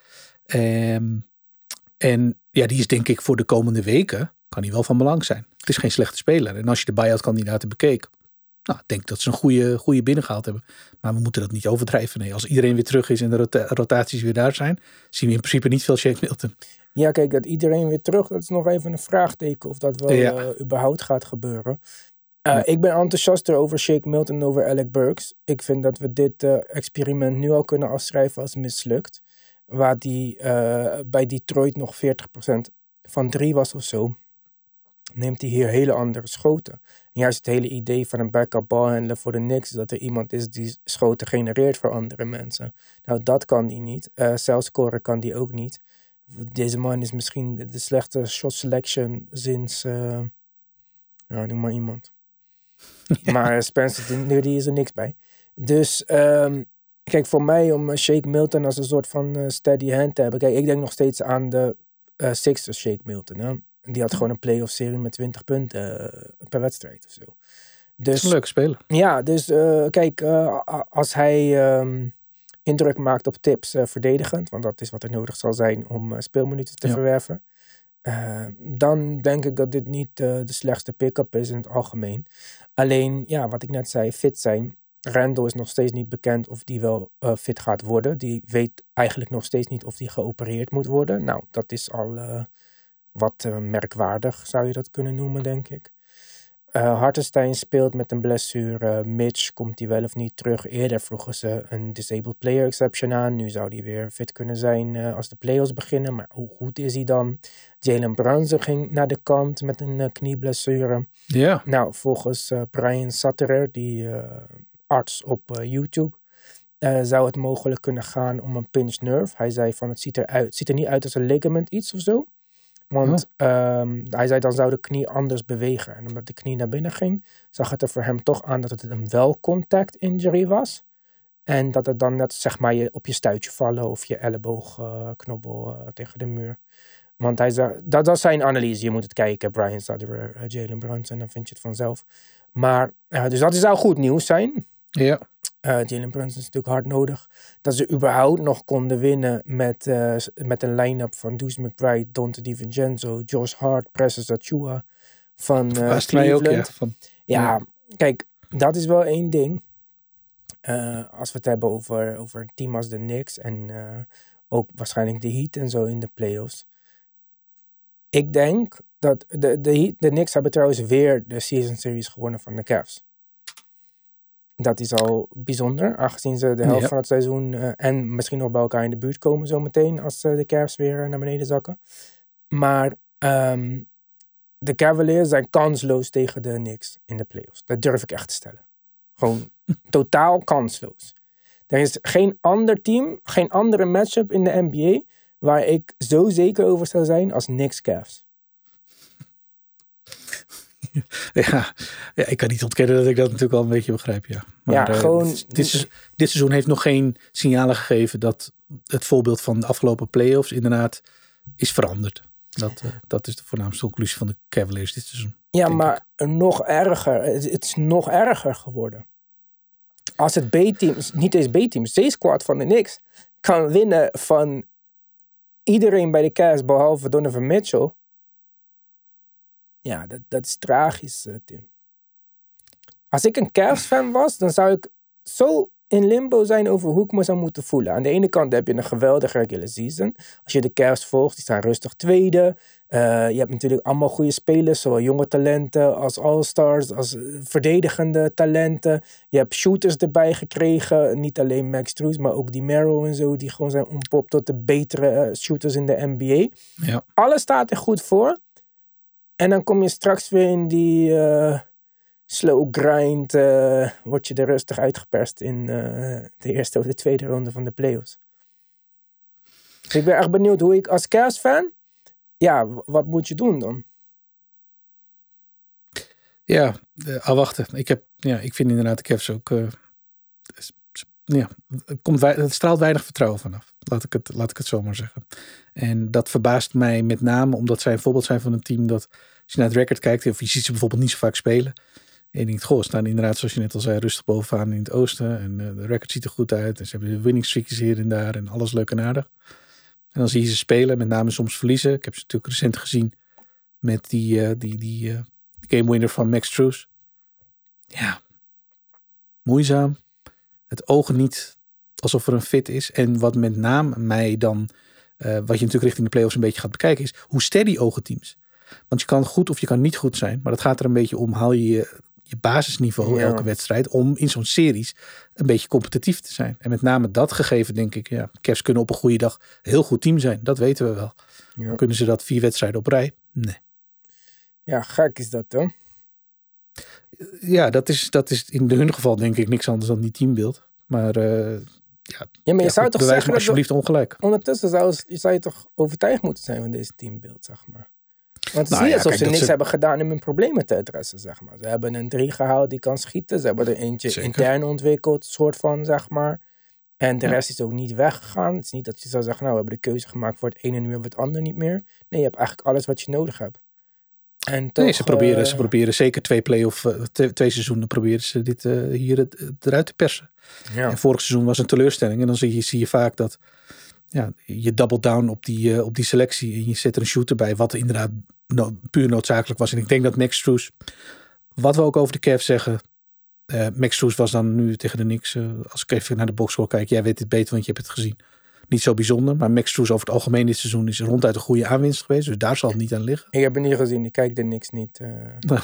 Um, en ja, die is denk ik voor de komende weken, kan hij wel van belang zijn. Het is geen slechte speler. En als je de buyout kandidaten bekeek, nou, ik denk dat ze een goede, goede binnengehaald hebben. Maar we moeten dat niet overdrijven. Nee, als iedereen weer terug is en de rota- rotaties weer daar zijn, zien we in principe niet veel Shake Milton. Ja, kijk, dat iedereen weer terug, dat is nog even een vraagteken of dat wel ja. uh, überhaupt gaat gebeuren. Uh, ja. Ik ben enthousiaster over Shake Milton en over Alec Burks. Ik vind dat we dit uh, experiment nu al kunnen afschrijven als mislukt. Waar die uh, bij Detroit nog veertig procent van drie was of zo, neemt hij hier hele andere schoten. En juist het hele idee van een backup balhandler voor de Knicks is dat er iemand is die schoten genereert voor andere mensen. Nou, dat kan hij niet. Uh, zelf scoren kan hij ook niet. Deze man is misschien de, de slechte shot selection sinds, uh, ja, noem maar iemand. Ja. Maar Spencer Dinwiddie is er niks bij. Dus, um, kijk, voor mij om Shake Milton als een soort van uh, steady hand te hebben. Kijk, ik denk nog steeds aan de uh, Sixers Shake Milton. Hè? Die had gewoon een playoff serie met twintig punten uh, per wedstrijd of zo. Dus, dat is een leuke speler. Ja, dus uh, kijk, uh, als hij... Um, indruk maakt op tips uh, verdedigend, want dat is wat er nodig zal zijn om uh, speelminuten te ja. verwerven. Uh, dan denk ik dat dit niet uh, de slechtste pick-up is in het algemeen. Alleen, ja, wat ik net zei, fit zijn. Randall is nog steeds niet bekend of die wel uh, fit gaat worden. Die weet eigenlijk nog steeds niet of die geopereerd moet worden. Nou, dat is al uh, wat uh, merkwaardig, zou je dat kunnen noemen, denk ik. Uh, Hartenstein speelt met een blessure. Mitch, komt hij wel of niet terug? Eerder vroegen ze een disabled player exception aan. Nu zou hij weer fit kunnen zijn uh, als de playoffs beginnen. Maar hoe goed is hij dan? Jalen Brunson ging naar de kant met een uh, knieblessure. Ja. Yeah. Nou, volgens uh, Brian Satterer, die uh, arts op uh, YouTube, uh, zou het mogelijk kunnen gaan om een pinched nerve. Hij zei van het ziet, eruit, het ziet er niet uit als een ligament iets of zo. Want oh. um, hij zei dan zou de knie anders bewegen. En omdat de knie naar binnen ging, zag het er voor hem toch aan dat het een wel-contact injury was. En dat het dan net zeg maar je, op je stuitje vallen of je elleboogknobbel uh, uh, tegen de muur. Want hij zei, dat, dat is zijn analyse. Je moet het kijken, Brian Sutterer, uh, Jalen Brunson, dan vind je het vanzelf. Maar, uh, dus dat zou goed nieuws zijn. Ja. Uh, Jalen Brunson is natuurlijk hard nodig. Dat ze überhaupt nog konden winnen met, uh, met een line-up van Deuce McBride, Dante DiVincenzo, Josh Hart, Precious Achiuwa van uh, Cleveland. Ook, ja, van, ja, ja, kijk, dat is wel één ding. Uh, als we het hebben over, over een team als de Knicks en uh, ook waarschijnlijk de Heat en zo in de playoffs. Ik denk dat de, de, Heat, de Knicks hebben trouwens weer de season series gewonnen van de Cavs. Dat is al bijzonder, aangezien ze de helft ja. van het seizoen uh, en misschien nog bij elkaar in de buurt komen zometeen als uh, de Cavs weer uh, naar beneden zakken. Maar um, de Cavaliers zijn kansloos tegen de Knicks in de playoffs. Dat durf ik echt te stellen. Gewoon totaal kansloos. Er is geen ander team, geen andere matchup in de N B A waar ik zo zeker over zou zijn als Knicks Cavs. Ja, ja, ik kan niet ontkennen dat ik dat natuurlijk wel een beetje begrijp, ja. Maar ja, uh, gewoon... dit, dit, dit seizoen heeft nog geen signalen gegeven dat het voorbeeld van de afgelopen playoffs inderdaad is veranderd. Dat, uh, dat is de voornaamste conclusie van de Cavaliers dit seizoen. Ja, maar ik. nog erger. Het, het is nog erger geworden. Als het B-team, niet eens B-team, C-squad van de Knicks kan winnen van iedereen bij de Cavs behalve Donovan Mitchell. Ja, dat, dat is tragisch, uh, Tim. Als ik een Cavs-fan was, dan zou ik zo in limbo zijn over hoe ik me zou moeten voelen. Aan de ene kant heb je een geweldige regular season. Als je de Cavs volgt, die staan rustig tweede. Uh, je hebt natuurlijk allemaal goede spelers, zowel jonge talenten als all-stars, als verdedigende talenten. Je hebt shooters erbij gekregen. Niet alleen Max Strus, maar ook die Merrill en zo, die gewoon zijn ontpopt tot de betere uh, shooters in de N B A. Ja. Alles staat er goed voor. En dan kom je straks weer in die uh, slow grind. Uh, word je er rustig uitgeperst in uh, de eerste of de tweede ronde van de playoffs. Dus ik ben echt benieuwd hoe ik als Cavs-fan... Ja, wat moet je doen dan? Ja, uh, afwachten. Ik, heb, ja, ik vind inderdaad de Cavs ook... Uh, ja, het, komt, het straalt weinig vertrouwen vanaf. Laat ik, het, laat ik het zo maar zeggen. En dat verbaast mij met name omdat zij een voorbeeld zijn van een team dat... Als je naar het record kijkt, of je ziet ze bijvoorbeeld niet zo vaak spelen... En je denkt, goh, staan inderdaad, zoals je net al zei, rustig bovenaan in het oosten. En uh, de record ziet er goed uit. En ze hebben de winning streaks hier en daar en alles leuk en aardig. En dan zie je ze spelen, met name soms verliezen. Ik heb ze natuurlijk recent gezien met die, uh, die, die uh, game winner van Max Strus. Ja, moeizaam. Het ogen niet alsof er een fit is. En wat met name mij dan, uh, wat je natuurlijk richting de playoffs een beetje gaat bekijken, is hoe steady ogen teams. Want je kan goed of je kan niet goed zijn. Maar dat gaat er een beetje om, haal je je, je basisniveau ja. elke wedstrijd om in zo'n series een beetje competitief te zijn. En met name dat gegeven denk ik, ja, Cavs kunnen op een goede dag een heel goed team zijn. Dat weten we wel. Ja. Dan kunnen ze dat vier wedstrijden op rij? Nee. Ja, gek is dat hoor. Ja, dat is, dat is in hun geval denk ik niks anders dan die teambeeld. Maar uh, ja, ja, maar je ja, zou goed, toch bewijs zeggen me alsjeblieft dat, ongelijk. Ondertussen zou, zou je toch overtuigd moeten zijn van deze teambeeld, zeg maar. Want het nou is niet ja, alsof kijk, ze niks ze... hebben gedaan om hun problemen te adressen, zeg maar. Ze hebben een drie gehaald die kan schieten. Ze hebben er eentje Zeker. intern ontwikkeld, soort van, zeg maar. En de ja. rest is ook niet weggegaan. Het is niet dat je zou zeggen, nou, we hebben de keuze gemaakt voor het ene nu en voor het andere niet meer. Nee, je hebt eigenlijk alles wat je nodig hebt. En toch, nee, ze proberen, uh, ze proberen zeker twee play-off, uh, twee, twee seizoenen proberen ze dit uh, hier het, het eruit te persen. Ja. En vorig seizoen was een teleurstelling. En dan zie je, zie je vaak dat ja, je double down op die, uh, op die selectie. En je zet er een shooter bij, wat inderdaad no, puur noodzakelijk was. En ik denk dat Max Strus, wat we ook over de Cavs zeggen. Uh, Max Strus was dan nu tegen de Knicks. Uh, als ik even naar de boxscore kijk. Jij weet het beter, want je hebt het gezien. Niet zo bijzonder. Maar Max Strus over het algemeen dit seizoen is ronduit een goede aanwinst geweest. Dus daar zal het niet aan liggen. Ik heb het niet gezien. Ik kijk er niks niet. Uh...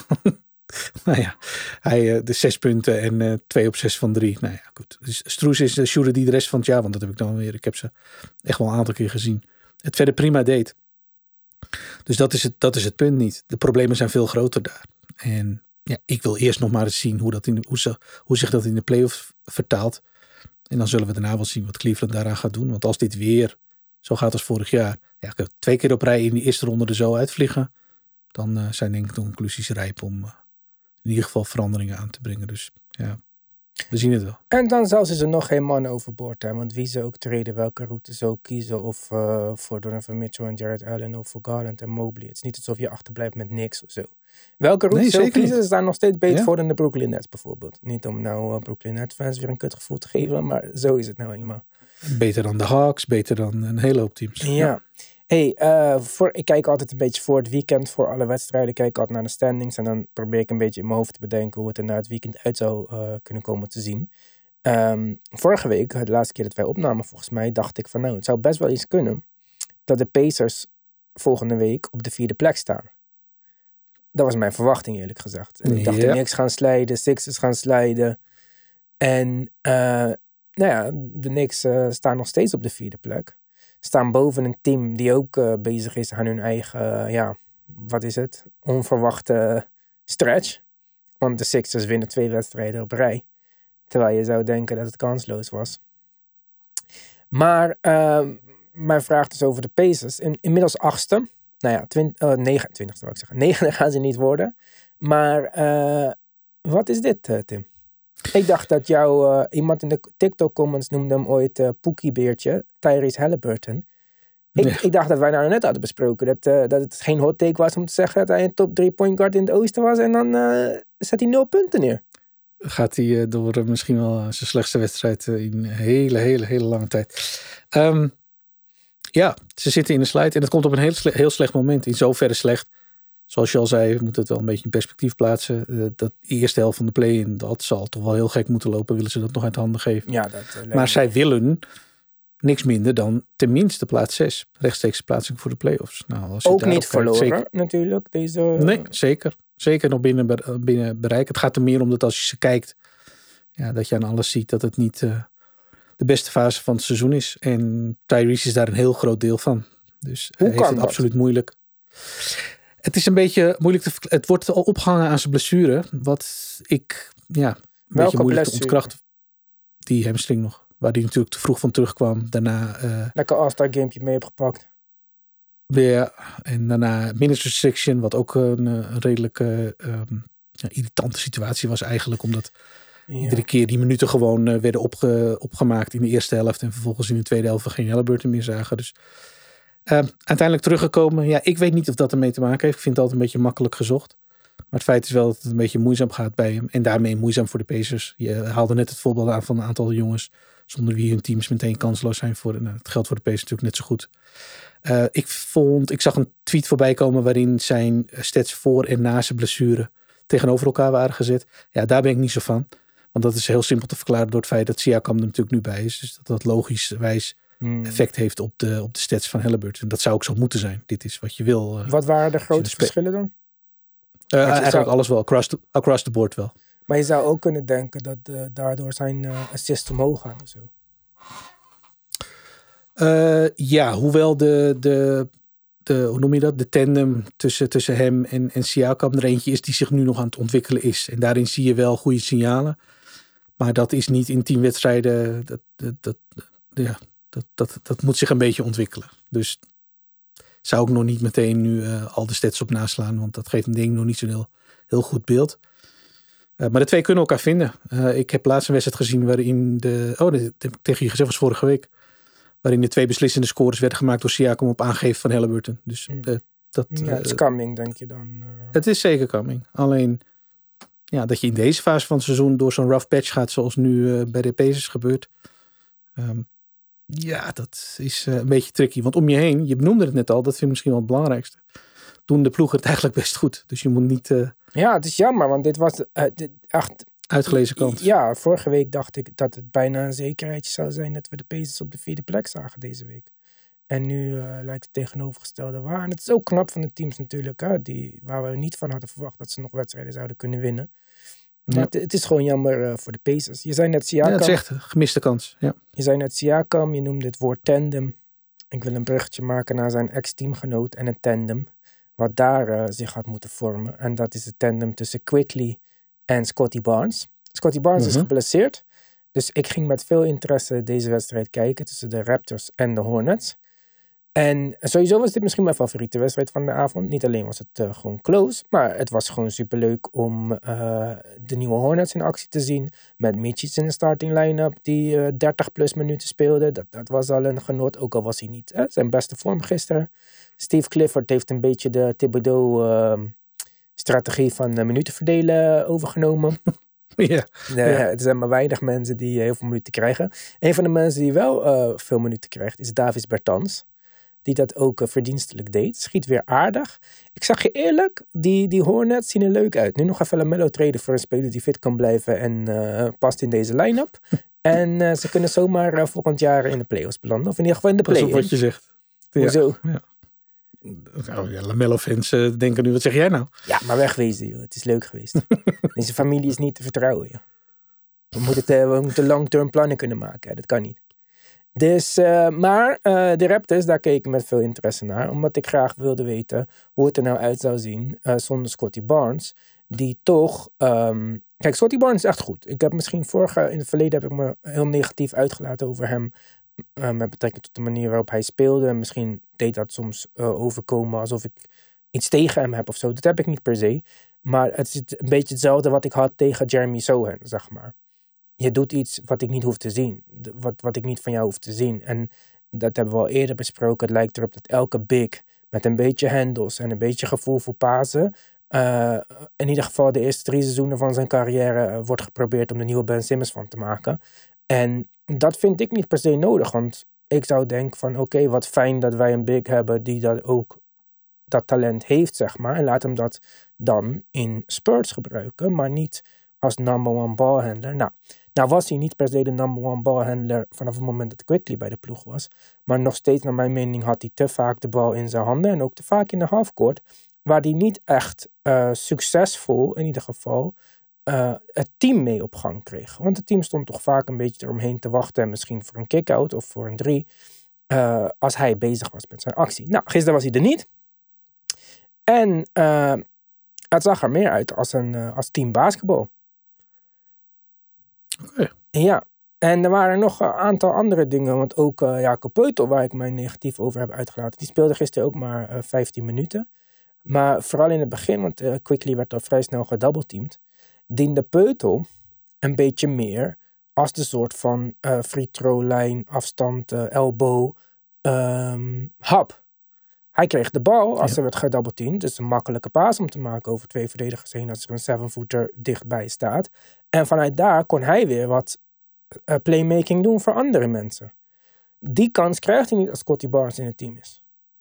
nou ja, hij uh, de zes punten en uh, twee op zes van drie. Nou ja, goed. Dus Strus is de shooter die de rest van het jaar, want dat heb ik dan weer. Ik heb ze echt wel een aantal keer gezien. Het verder prima deed. Dus dat is het, dat is het punt niet. De problemen zijn veel groter daar. En ja, ik wil eerst nog maar eens zien hoe, dat in de, hoe, ze, hoe zich dat in de playoff vertaalt. En dan zullen we daarna wel zien wat Cleveland daaraan gaat doen. Want als dit weer zo gaat als vorig jaar. Ja, twee keer op rij in die eerste ronde er zo uitvliegen. Dan uh, zijn denk ik de conclusies rijp om uh, in ieder geval veranderingen aan te brengen. Dus ja, we zien het wel. En dan zelfs is er nog geen man overboord. Hè? Want wie ze ook treden, welke route ze ook kiezen. Of uh, voor Donovan Mitchell en Jared Allen. Of voor Garland en Mobley. Het is niet alsof je achterblijft met niks of zo. Welke route nee, ze ook kiezen, niet. ze staan nog steeds beter ja. voor dan de Brooklyn Nets bijvoorbeeld. Niet om nou uh, Brooklyn Nets fans weer een kutgevoel te geven. Maar zo is het nou eenmaal. Beter dan de Hawks, beter dan een hele hoop teams. Ja. ja. Hey, uh, voor, ik kijk altijd een beetje voor het weekend, voor alle wedstrijden. Ik kijk altijd naar de standings en dan probeer ik een beetje in mijn hoofd te bedenken hoe het er na het weekend uit zou uh, kunnen komen te zien. Um, vorige week, de laatste keer dat wij opnamen volgens mij, dacht ik van nou, het zou best wel eens kunnen dat de Pacers volgende week op de vierde plek staan. Dat was mijn verwachting eerlijk gezegd. En ik dacht ja. de Knicks gaan slijden, Sixers gaan slijden. En uh, nou ja, de Knicks uh, staan nog steeds op de vierde plek. Staan boven een team die ook uh, bezig is aan hun eigen, uh, ja, wat is het? Onverwachte stretch. Want de Sixers winnen twee wedstrijden op rij. Terwijl je zou denken dat het kansloos was. Maar uh, mijn vraag is over de Pacers. In, inmiddels achtste. Nou ja, twint, uh, negenentwintigste zou ik zeggen. Negende gaan ze niet worden. Maar uh, wat is dit, uh, Tim? Ik dacht dat jou, uh, iemand in de TikTok-comments noemde hem ooit uh, Poekiebeertje, Tyrese Halliburton. Ik, ja. ik dacht dat wij nou net hadden besproken dat, uh, dat het geen hot take was om te zeggen dat hij een top drie point guard in het oosten was en dan uh, zet hij nul punten neer. gaat hij uh, door uh, misschien wel uh, zijn slechtste wedstrijd uh, in een hele, hele, hele lange tijd. Um, ja, ze zitten in de slide en het komt op een heel, sle- heel slecht moment. In zoverre slecht. Zoals je al zei, we moeten het wel een beetje in perspectief plaatsen. Uh, dat eerste helft van de play-in, dat zal toch wel heel gek moeten lopen. Willen ze dat nog uit handen geven. Ja, dat, uh, maar zij willen niks minder dan tenminste plaats zes. Rechtstreeks plaatsing voor de play-offs. Nou, als ook niet verloren zeker, natuurlijk. Deze... Nee, zeker. Zeker nog binnen, binnen bereik. Het gaat er meer om dat als je ze kijkt, ja, dat je aan alles ziet dat het niet uh, de beste fase van het seizoen is. En Tyrese is daar een heel groot deel van. Dus hij heeft het dat? absoluut moeilijk. Het is een beetje moeilijk te Het wordt al opgehangen aan zijn blessure. Wat ik, ja, een Welke beetje moeilijk blessure? te ontkrachten. Die hamstring nog. Waar hij natuurlijk te vroeg van terugkwam. Daarna... Uh, Lekker All-Star gamepje mee heb gepakt. Ja, en daarna minutes restriction. Wat ook een, een redelijke uh, um, ja, irritante situatie was eigenlijk. Omdat ja. iedere keer die minuten gewoon uh, werden opge, opgemaakt in de eerste helft. En vervolgens in de tweede helft we geen Haliburton meer zagen. Dus uh, uiteindelijk teruggekomen. Ja, ik weet niet of dat ermee te maken heeft. Ik vind het altijd een beetje makkelijk gezocht. Maar het feit is wel dat het een beetje moeizaam gaat bij hem. En daarmee moeizaam voor de Pacers. Je haalde net het voorbeeld aan van een aantal jongens. Zonder wie hun teams meteen kansloos zijn. Voor, nou, het geldt voor de Pacers natuurlijk net zo goed. Uh, ik vond, ik zag een tweet voorbij komen waarin zijn stats voor en na zijn blessure tegenover elkaar waren gezet. Ja, daar ben ik niet zo van. Want dat is heel simpel te verklaren door het feit dat Siakam er natuurlijk nu bij is. Dus dat dat logischwijs hmm. effect heeft op de, op de stats van Haliburton. En dat zou ook zo moeten zijn. Dit is wat je wil. Uh, wat waren de grote spe- verschillen dan? Uh, eigenlijk zou... alles wel. Across the, across the board wel. Maar je zou ook kunnen denken dat uh, daardoor zijn uh, assists omhoog gaan en zo. Uh, ja, hoewel de, de, de, hoe noem je dat? De tandem tussen, tussen hem en, en Siakam er eentje is die zich nu nog aan het ontwikkelen is. En daarin zie je wel goede signalen. Maar dat is niet in tien wedstrijden. Dat, dat, dat, ja, dat, dat, dat moet zich een beetje ontwikkelen. Dus zou ik nog niet meteen nu uh, al de stats op naslaan. Want dat geeft een ding nog niet zo'n heel, heel goed beeld. Uh, maar de twee kunnen elkaar vinden. Uh, ik heb laatst een wedstrijd gezien waarin de... Oh, dat heb ik tegen je gezegd, was vorige week. Waarin de twee beslissende scores werden gemaakt door Siakam op aangeven van Haliburton. Dus uh, dat... Ja, het is coming, denk je dan. Uh... Het is zeker coming. Alleen, ja, dat je in deze fase van het seizoen door zo'n rough patch gaat, zoals nu uh, bij de Pacers gebeurt. Um, ja, dat is uh, een beetje tricky. Want om je heen, je benoemde het net al, dat vind ik misschien wel het belangrijkste. Doen de ploegen het eigenlijk best goed. Dus je moet niet... Uh, ja, het is jammer, want dit was uh, dit, echt... Uitgelezen kant. Ja, vorige week dacht ik dat het bijna een zekerheidje zou zijn dat we de Pacers op de vierde plek zagen deze week. En nu uh, lijkt het tegenovergestelde waar. En het is ook knap van de teams natuurlijk, hè, die, waar we niet van hadden verwacht dat ze nog wedstrijden zouden kunnen winnen. Maar ja. het, het is gewoon jammer uh, voor de Pacers. Je zei net Siakam. Ja, het is echt een gemiste kans. Ja. Je zei net Siakam, je noemde het woord tandem. Ik wil een bruggetje maken naar zijn ex-teamgenoot en een tandem. Wat daar uh, zich had moeten vormen. En dat is het tandem tussen Quickley en Scottie Barnes. Scottie Barnes mm-hmm. is geblesseerd. Dus ik ging met veel interesse deze wedstrijd kijken tussen de Raptors en de Hornets. En sowieso was dit misschien mijn favoriete wedstrijd van de avond. Niet alleen was het uh, gewoon close, maar het was gewoon superleuk om uh, de nieuwe Hornets in actie te zien. Met Mitchell in de starting line-up die uh, dertig plus minuten speelde. Dat, dat was al een genot, ook al was hij niet hè, zijn beste vorm gisteren. Steve Clifford heeft een beetje de Thibodeau-strategie uh, van uh, minuten verdelen overgenomen. Ja. Nee, ja. Er zijn maar weinig mensen die heel veel minuten krijgen. Een van de mensen die wel uh, veel minuten krijgt is Davis Bertans. Die dat ook uh, verdienstelijk deed. Schiet weer aardig. Ik zeg je eerlijk, die, die Hornets zien er leuk uit. Nu nog even LaMelo treden voor een speler die fit kan blijven en uh, past in deze line-up. en uh, ze kunnen zomaar uh, volgend jaar in de playoffs belanden. Of in ieder geval in de play-in. Pas op wat je zegt. Ja. Hoezo? Ja. Nou, ja, LaMelo-fans uh, denken nu, wat zeg jij nou? Ja, maar wegwezen, joh. Het is leuk geweest. Deze familie is niet te vertrouwen, joh. We moeten, uh, we moeten long-term plannen kunnen maken. Hè. Dat kan niet. Dus, uh, maar uh, de Raptors, daar keek ik met veel interesse naar. Omdat ik graag wilde weten hoe het er nou uit zou zien uh, zonder Scottie Barnes. Die toch... Um, kijk, Scottie Barnes is echt goed. Ik heb misschien vorige, in het verleden heb ik me heel negatief uitgelaten over hem. Uh, met betrekking tot de manier waarop hij speelde. En misschien deed dat soms uh, overkomen alsof ik iets tegen hem heb of zo. Dat heb ik niet per se. Maar het is een beetje hetzelfde wat ik had tegen Jeremy Sohan, zeg maar. Je doet iets wat ik niet hoef te zien. Wat, wat ik niet van jou hoef te zien. En dat hebben we al eerder besproken. Het lijkt erop dat elke big met een beetje handles en een beetje gevoel voor pasen Uh, in ieder geval de eerste drie seizoenen van zijn carrière uh, wordt geprobeerd om de nieuwe Ben Simmons van te maken. En dat vind ik niet per se nodig. Want ik zou denken van oké, okay, wat fijn dat wij een big hebben die dat ook dat talent heeft, zeg maar. En laat hem dat dan in spurts gebruiken, maar niet als number one ballhandler. Nou, nou was hij niet per se de number one ballhandler vanaf het moment dat Quickley bij de ploeg was. Maar nog steeds, naar mijn mening, had hij te vaak de bal in zijn handen en ook te vaak in de halfcourt. Waar hij niet echt uh, succesvol, in ieder geval, uh, het team mee op gang kreeg. Want het team stond toch vaak een beetje eromheen te wachten. En misschien voor een kick-out of voor een drie. Uh, als hij bezig was met zijn actie. Nou, gisteren was hij er niet. En uh, het zag er meer uit als een uh, als team basketbal. Oké. Okay. Ja. En er waren nog een aantal andere dingen. Want ook uh, Jakob Poeltl, waar ik mij negatief over heb uitgelaten. Die speelde gisteren ook maar uh, vijftien minuten. Maar vooral in het begin, want uh, Quickley werd al vrij snel gedoubleteamd, diende Poeltl een beetje meer als de soort van uh, free throw lijn, afstand, uh, elbow, um, hub. Hij kreeg de bal als ja. er werd gedoubleteamd. Dus een makkelijke paas om te maken over twee verdedigers heen als er een seven-footer dichtbij staat. En vanuit daar kon hij weer wat uh, playmaking doen voor andere mensen. Die kans krijgt hij niet als Scottie Barnes in het team is.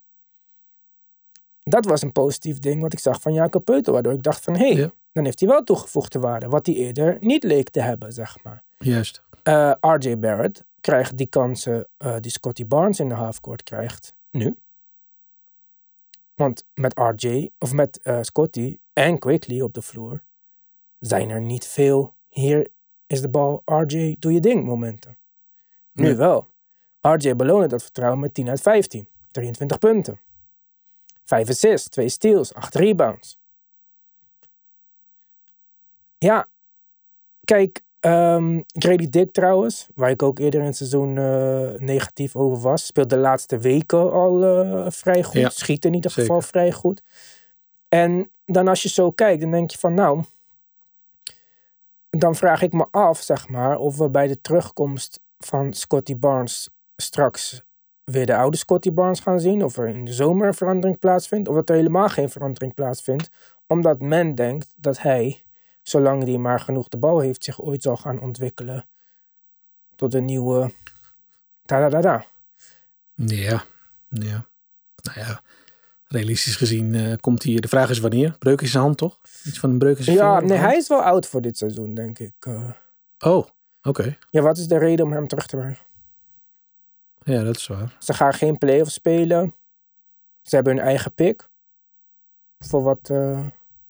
Dat was een positief ding wat ik zag van Jakob Poeltl. Waardoor ik dacht van, hé, hey, ja. dan heeft hij wel toegevoegde waarde. Wat hij eerder niet leek te hebben, zeg maar. Juist. Uh, R J Barrett krijgt die kansen uh, die Scottie Barnes in de halfcourt krijgt nu. Want met R J, of met uh, Scottie en Quickley op de vloer, zijn er niet veel, hier is de bal, R J, doe je ding momenten. Nu ja. wel. R J beloonde dat vertrouwen met tien uit vijftien. drieëntwintig punten. vijf assists, twee steals, acht rebounds. Ja, kijk, um, Grady Dick trouwens, waar ik ook eerder in het seizoen uh, negatief over was, speelt de laatste weken al uh, vrij goed. Ja, schiet in ieder zeker. geval vrij goed. En dan als je zo kijkt, dan denk je van nou, dan vraag ik me af, zeg maar, of we bij de terugkomst van Scottie Barnes straks weer de oude Scottie Barnes gaan zien. Of er in de zomer een verandering plaatsvindt. Of dat er helemaal geen verandering plaatsvindt. Omdat men denkt dat hij, zolang hij maar genoeg de bal heeft, zich ooit zal gaan ontwikkelen tot een nieuwe da-da-da-da. Ja, ja. Nou ja, realistisch gezien uh, komt hij... De vraag is wanneer? Breuk is zijn hand, toch? Iets van een breuk is zijn Ja, vinger, nee, hij is wel oud voor dit seizoen, denk ik. Uh, oh, oké. Okay. Ja, wat is de reden om hem terug te brengen? Ja, dat is waar. Ze gaan geen play-offs spelen. Ze hebben hun eigen pick. Voor wat... Uh...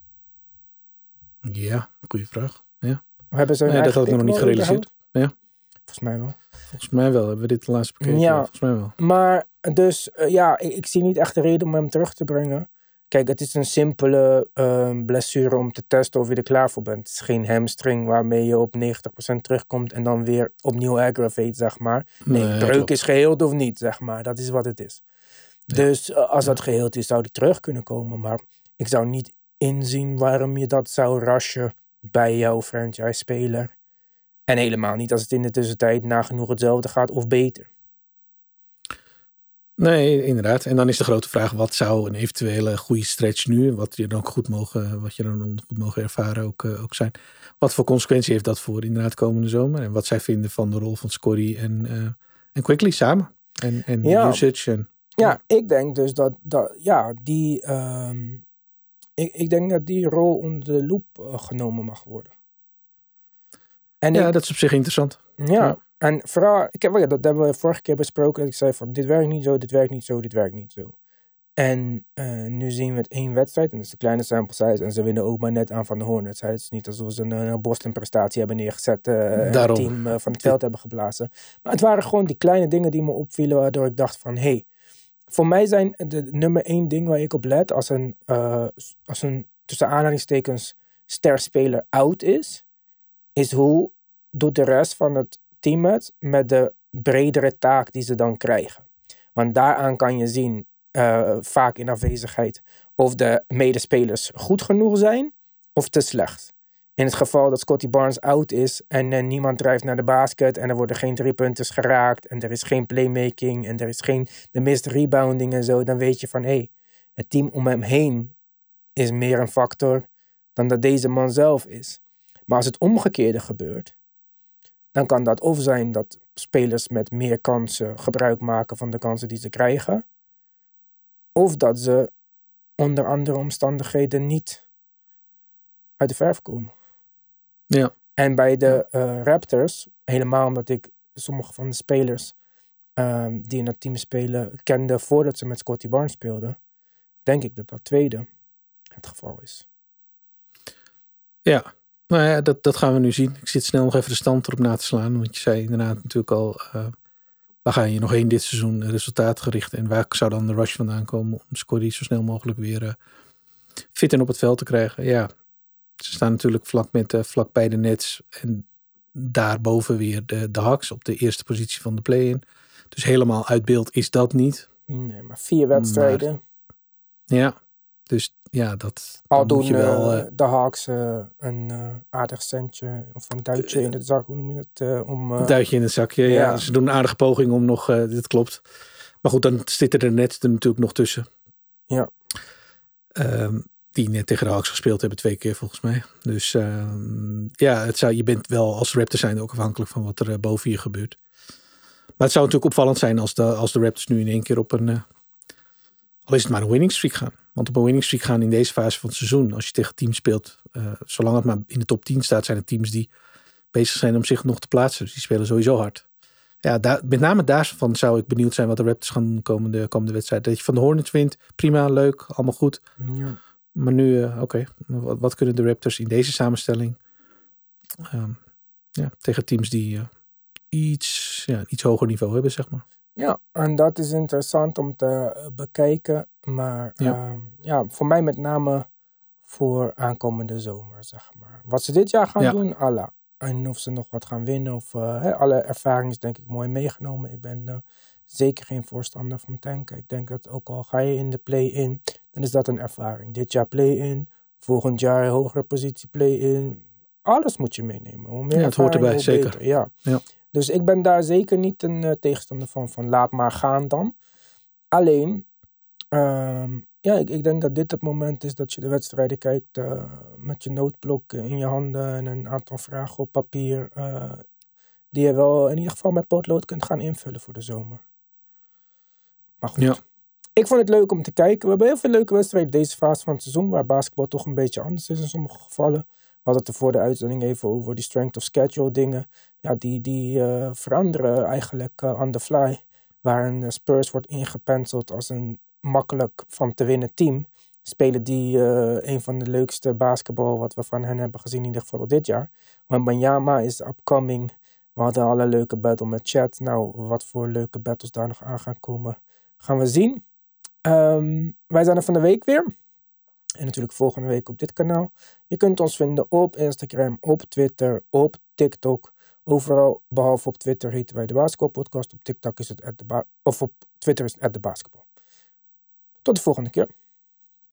Ja, goede vraag. Ja. Hebben ze hun nee, eigen dat had ik nog niet gerealiseerd. Ja. Volgens mij wel. Volgens mij wel. Hebben we dit laatst bekeken? Ja, volgens mij wel. Maar dus, uh, ja, ik, ik zie niet echt de reden om hem terug te brengen. Kijk, het is een simpele uh, blessure om te testen of je er klaar voor bent. Het is geen hamstring waarmee je op negentig procent terugkomt en dan weer opnieuw aggravate, zeg maar. Nee, nee breuk is geheeld of niet, zeg maar. Dat is wat het is. Ja. Dus uh, als ja. dat geheeld is, zou die terug kunnen komen. Maar ik zou niet inzien waarom je dat zou rushen bij jouw franchise-speler. En helemaal niet als het in de tussentijd nagenoeg hetzelfde gaat of beter. Nee, inderdaad. En dan is de grote vraag, wat zou een eventuele goede stretch nu, wat je dan ook goed mogen, wat je dan goed mogen ervaren ook, uh, ook zijn. Wat voor consequentie heeft dat voor inderdaad komende zomer? En wat zij vinden van de rol van Scottie en, uh, en Quickley samen? En, en ja. usage. En, ja, ja, ik denk dus dat, dat ja, die, um, ik, ik denk dat die rol onder de loep uh, genomen mag worden. En ja, ik, dat is op zich interessant. Ja. ja. En vooral, ik heb, dat hebben we vorige keer besproken, dat ik zei van dit werkt niet zo, dit werkt niet zo, dit werkt niet zo. En uh, nu zien we het één wedstrijd, en dat is een kleine sample size, en ze winnen ook maar net aan van de Hornets. Het is niet alsof ze een, een Boston prestatie hebben neergezet, uh, en het team uh, van het veld hebben geblazen. Maar het waren gewoon die kleine dingen die me opvielen, waardoor ik dacht van, hé, hey, voor mij zijn de nummer één ding waar ik op let, als een, uh, als een tussen aanhalingstekens sterspeler oud is, is hoe doet de rest van het team het met de bredere taak die ze dan krijgen. Want daaraan kan je zien, uh, vaak in afwezigheid, of de medespelers goed genoeg zijn of te slecht. In het geval dat Scottie Barnes oud is en uh, niemand drijft naar de basket en er worden geen driepunters geraakt en er is geen playmaking en er is geen de missed rebounding en zo, dan weet je van hé, hey, het team om hem heen is meer een factor dan dat deze man zelf is. Maar als het omgekeerde gebeurt, dan kan dat of zijn dat spelers met meer kansen gebruik maken van de kansen die ze krijgen, of dat ze onder andere omstandigheden niet uit de verf komen. Ja. En bij de uh, Raptors, helemaal omdat ik sommige van de spelers um, die in dat team spelen kende voordat ze met Scottie Barnes speelden, denk ik dat dat tweede het geval is. Ja, nou ja, dat, dat gaan we nu zien. Ik zit snel nog even de stand erop na te slaan, want je zei inderdaad natuurlijk al, uh, waar ga je nog heen dit seizoen, resultaatgericht, en waar zou dan de rush vandaan komen om Scottie zo snel mogelijk weer uh, fit en op het veld te krijgen? Ja, ze staan natuurlijk vlak, met, uh, vlak bij de Nets en daarboven weer de, de Hawks op de eerste positie van de play-in. Dus helemaal uit beeld is dat niet. Nee, maar vier wedstrijden. Maar, ja, dus ja, dat al doen moet je wel, uh, de Hawks uh, een uh, aardig centje of een duitje uh, in het zak, hoe noem je het? Uh, om, uh, een duitje in het zakje, ja. ja. Ze doen een aardige poging om nog, uh, dit klopt. Maar goed, dan zitten er net er natuurlijk nog tussen. Ja. Um, die net tegen de Hawks gespeeld hebben, twee keer volgens mij. Dus uh, ja, het zou, je bent wel als Raptor zijn ook afhankelijk van wat er uh, boven je gebeurt. Maar het zou natuurlijk opvallend zijn als de, als de Raptors nu in één keer op een, uh, al is het maar een winning streak gaan. Want op een winning streak gaan in deze fase van het seizoen, als je tegen teams speelt, uh, zolang het maar in de top tien staat, zijn het teams die bezig zijn om zich nog te plaatsen. Dus die spelen sowieso hard. Ja, daar, met name daarvan zou ik benieuwd zijn wat de Raptors gaan doen komende, komende wedstrijd. Dat je van de Hornets wint, prima, leuk, allemaal goed. Ja. Maar nu, uh, oké, okay, wat, wat kunnen de Raptors in deze samenstelling um, ja, tegen teams die uh, iets, ja, iets hoger niveau hebben, zeg maar. Ja, en dat is interessant om te bekijken. Maar ja, uh, ja voor mij met name voor aankomende zomer, zeg maar. Wat ze dit jaar gaan ja. doen, Allah. En of ze nog wat gaan winnen. Of uh, he, alle ervaring is denk ik mooi meegenomen. Ik ben uh, zeker geen voorstander van tanken. Ik denk dat ook al ga je in de play-in, dan is dat een ervaring. Dit jaar play-in, volgend jaar hogere positie play-in. Alles moet je meenemen. Hoe meer ja, het hoort erbij, zeker. Beter. Ja. Ja. Dus ik ben daar zeker niet een uh, tegenstander van, van laat maar gaan dan. Alleen, um, ja, ik, ik denk dat dit het moment is dat je de wedstrijden kijkt uh, met je noodblok in je handen en een aantal vragen op papier, uh, die je wel in ieder geval met potlood kunt gaan invullen voor de zomer. Maar goed, ja. Ik vond het leuk om te kijken. We hebben heel veel leuke wedstrijden deze fase van het seizoen, waar basketbal toch een beetje anders is in sommige gevallen. We hadden het er voor de uitzending even over die strength of schedule dingen. Ja, die, die uh, veranderen eigenlijk uh, on the fly. Waar een uh, Spurs wordt ingepenseld als een makkelijk van te winnen team. Spelen die uh, een van de leukste basketbal wat we van hen hebben gezien, in ieder geval dit jaar. Wembanyama is upcoming. We hadden alle leuke battle met Chat. Nou, wat voor leuke battles daar nog aan gaan komen, gaan we zien. Um, wij zijn er van de week weer. En natuurlijk volgende week op dit kanaal. Je kunt ons vinden op Instagram, op Twitter, op TikTok. Overal, behalve op Twitter, heten wij de Basketball Podcast. Op TikTok is het at de ba- of op Twitter is het at de Basketball. Tot de volgende keer.